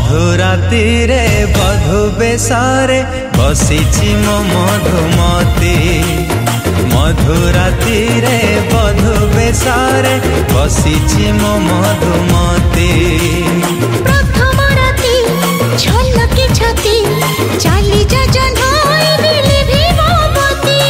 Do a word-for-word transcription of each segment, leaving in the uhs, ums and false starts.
मधुराती रे बधु बेसारे बसिछि मो मधुमती। मधुराती रे बधु बेसारे बसिछि मो मधुमती। प्रथम राती झलके छती चाली जा जन्हाई बिली भी मोमती।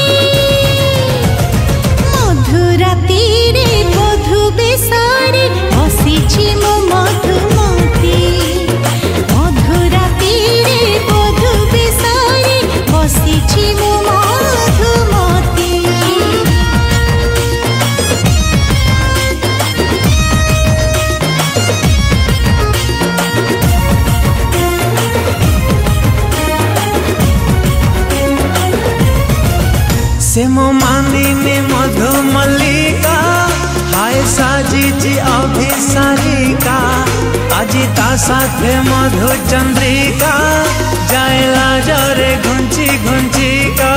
मधुराती रे बधु बेसारे बसिछि मो मधुमती। मधुराती रे बधु बेसारे बसिछि मो मधुमती। से मो मानिनी मधुमल्लिका हाय साजिछि अभिसारिका। आजी ता साथे मधु चंद्रिका जायला जरे घुंची घुंचिका।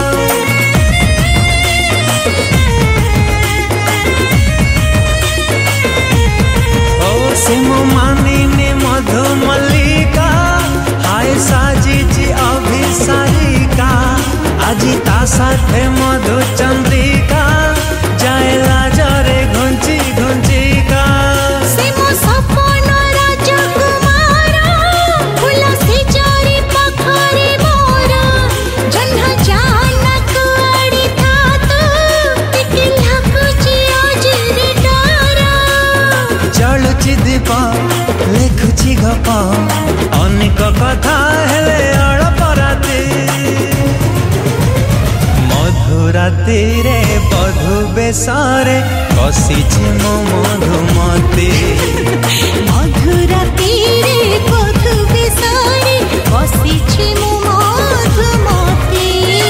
ओ से मो मानिनी मधुमल्लिका हाय साजिछि अभिसारिका। आजी ता साथे मधु चंद्रिका जायला जरे घुंची घुंचिका। से मो सपन राजकुमार फूल से चारि पखरे मोर। जन्हा जानक आड़ी थात टिके लाकुची अजरे डर। चलुछि दीप लेखुछि गप अनेक कथा हेले अल्प राती। मधुराती रे बधु बेसारे बसिछि मो मधुमती। मधुराती रे बधु बेसारे बसिछि मो मधुमती।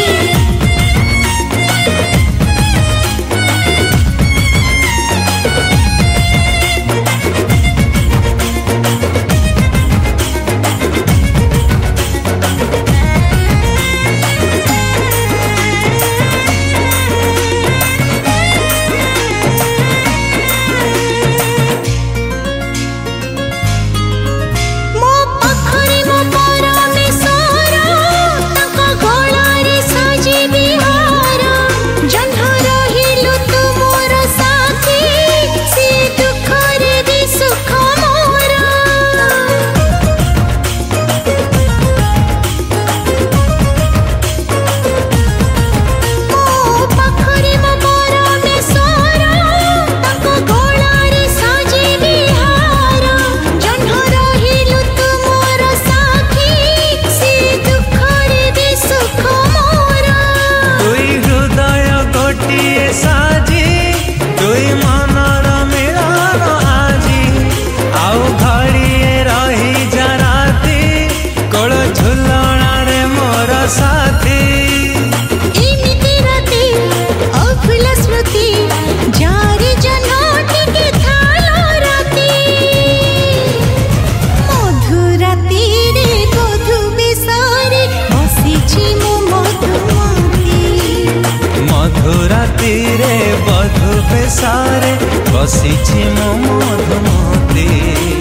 मधुराती रे बधु बेसारे बसिछि मो मधुमती।